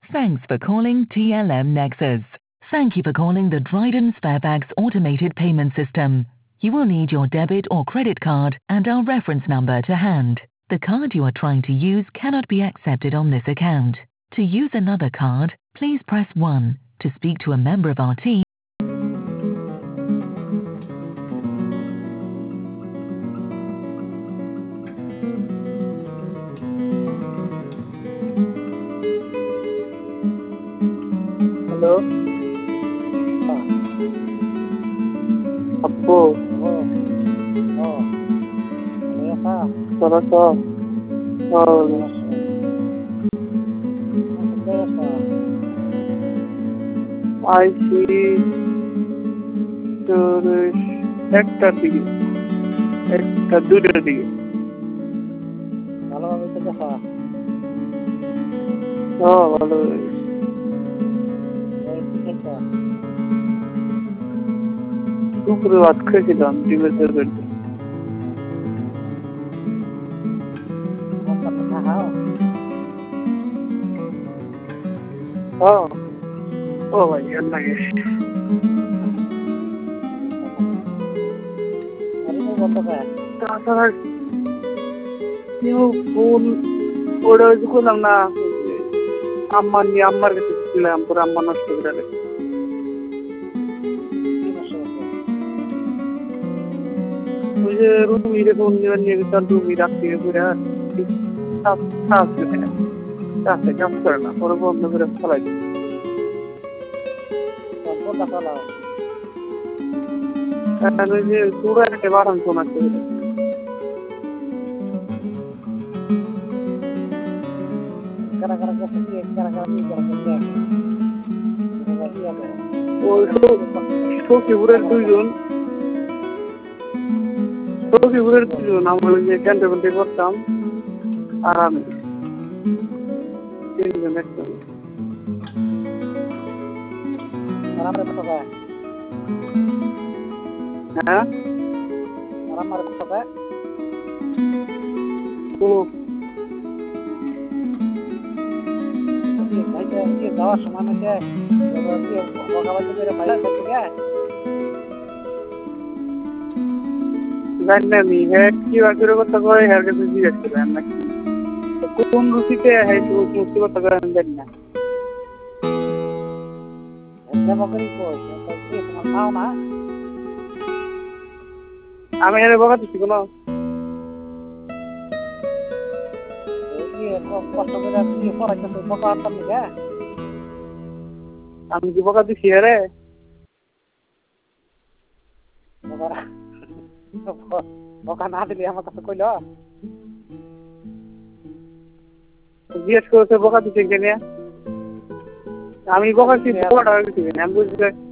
Thanks for calling TLM Nexus. Thank you for calling the Dryden Sparebags automated payment system. You will need your debit or credit card and our reference number to hand. The card you are trying to use cannot be accepted on this account. To use another card, please press 1. To speak to a member of our team, hello అప్పు తర్వాత আইসি তোর একটার দিকে দুটোর দিকে ভালোভাবে তো দেখা ভালো দুপুরে ভাত খেয়েছিলাম ডিমের তরকারি ও ভাই লাগে তাছাড়া ফোন ওটা হয়েছে করলাম না আম্মার কাছে ছিলাম পরে আম্মা নষ্ট করে ওই যে রুমিরে ফোন নিয়ে তার রুমি রাত্রি করে কাজ করে না পরে বন্ধ করে ফেলাই ওই যে পুরো একটা বাড়ান ফোন আছে সখীপুরের দুইজন আমরা যে ক্যান্টনমেন্টে করতাম আর আমি তিনজন একজন হ্যাঁ যাওয়ার সময় জানি না আমি কি বাকির কথা কয় হ্যাঁ কাছে জিজ্ঞেস করবেন নাকি কোন রুচিতে হ্যাঁ মুক্তি কথা কয় আমি জানি না আমি এর বকা দিচ্ছি কোনো আমি কি বকা দিচ্ছি রে বকা না দিলে আমার কাছে কইল জিজ্ঞেস করছে বকা দিচ্ছে কেন আমি বকা দিচ্ছি আমি বুঝতে